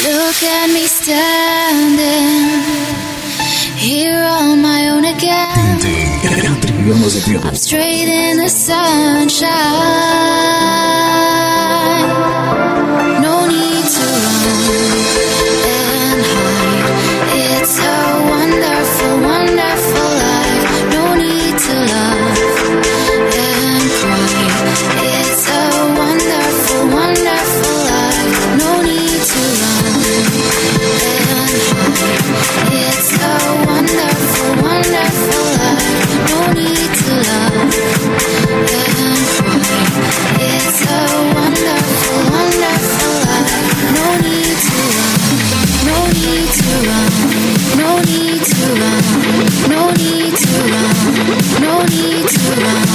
Look at me standing here on my own again. I'm straight in the sunshine. No need to run and hide. It's a wonderful, wonderful life. No need to love and cry. It's a wonderful, wonderful life. No need to run and hide. It's a wonderful, wonderful life. No need to love and cry. It's a wonderful, wonderful life. No need to run. No need to run. No need to run. No need to run. No need to run.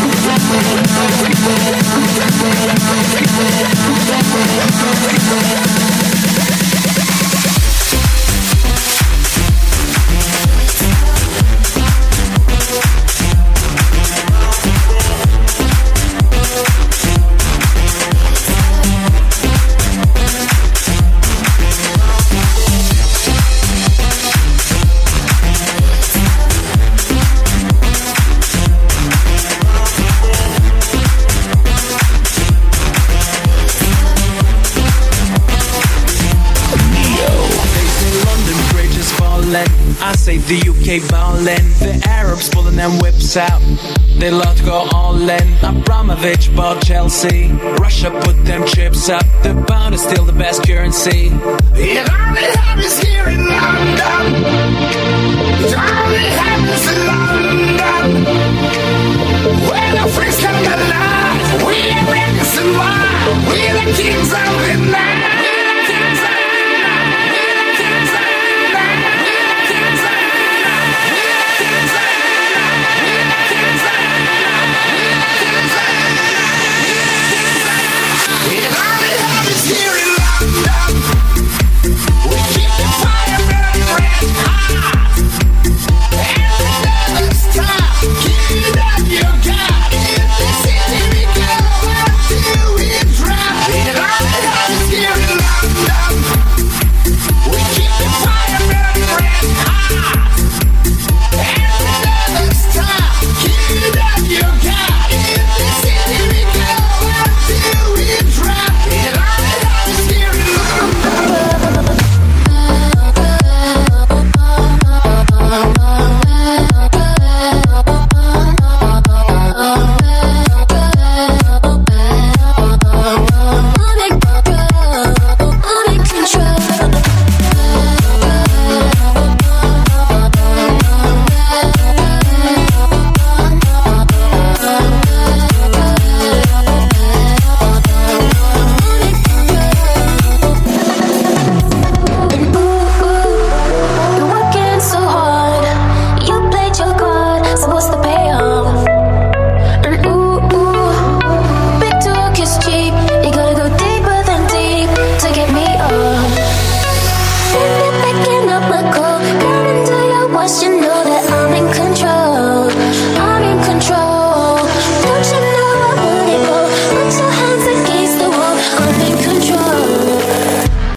I say the UK ballin', the Arabs pulling them whips out. They love to go all in. Abramovich bought Chelsea. Russia put them chips up. The pound is still the best currency. It only happens here in London. It only happens in London. Where the freaks come alive. We are records and wine. We the kings of the night.